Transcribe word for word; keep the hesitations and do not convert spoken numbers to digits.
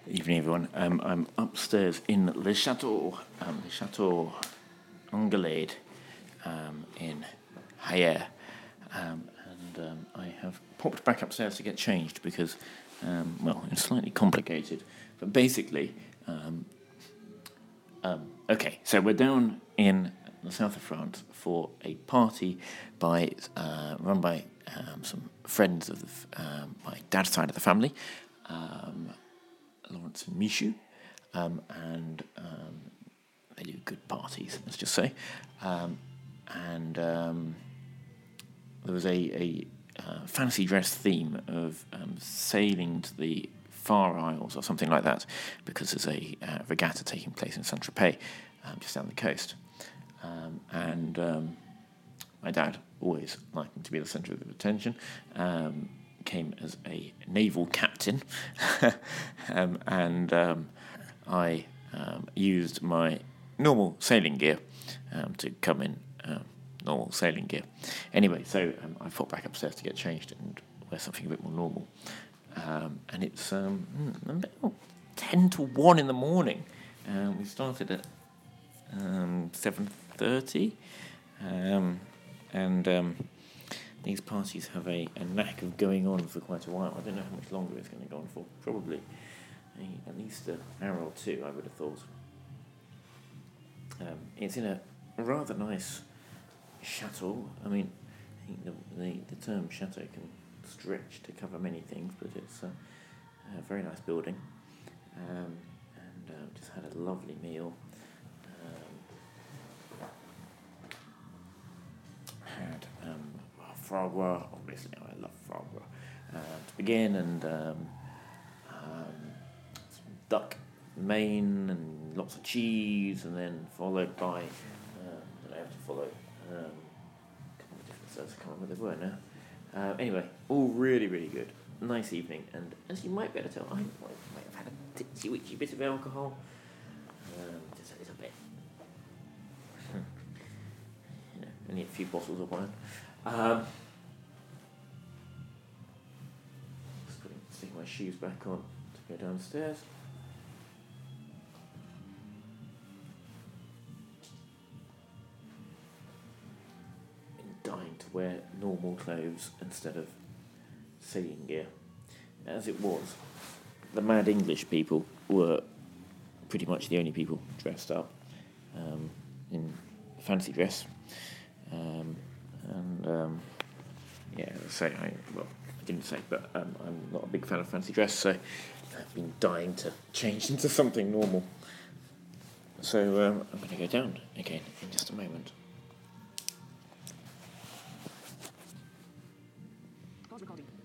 Evening, everyone. Um, I'm upstairs in Le Chateau, um, Le Chateau Anglade um, in Hyères. Um, and um, I have popped back upstairs to get changed because, um, well, it's slightly complicated. But basically, um, um, okay, so we're down in the south of France for a party by uh, run by um, some friends of the, um, my dad's side of the family. Um, Lawrence and Michu, um, and um, they do good parties, let's just say. Um, and um, there was a, a uh, fancy dress theme of um, sailing to the Far Isles or something like that, because there's a uh, regatta taking place in Saint-Tropez, um, just down the coast. Um, and um, my dad, always liking to be the centre of attention, um, came as a naval captain, um, and um, I um, used my normal sailing gear um, to come in um, normal sailing gear. Anyway, so um, I thought back upstairs to get changed and wear something a bit more normal. Um, and it's um, about ten to one in the morning. Um, we started at um, seven thirty, um, and um, these parties have a, a knack of going on for quite a while. I don't know how much longer it's going to go on for. Probably a, at least an hour or two, I would have thought. Um, it's in a rather nice chateau. I mean, I think the, the, the term chateau can stretch to cover many things, but it's a, a very nice building. Um, and uh, just had a lovely meal. Um, had um, foie gras, obviously I love foie gras, uh, to begin, and um, um, some duck main and lots of cheese, and then followed by, um, I have to follow um, a couple of different desserts, I can't remember what they were now. Uh, anyway, all really, really good. Nice evening, and as you might be able to tell, I might, might have had a titsy-witsy bit of alcohol, um, just a little bit. You know, only a few bottles of wine. Um, just putting, sticking my shoes back on to go downstairs. I'm dying to wear normal clothes instead of sailing gear. As it was, the mad English people were pretty much the only people dressed up um, in fancy dress. Um, and um, yeah, say I well, I didn't say, but um, I'm not a big fan of fancy dress, so I've been dying to change into something normal. So um, I'm going to go down again in just a moment. Pause recording.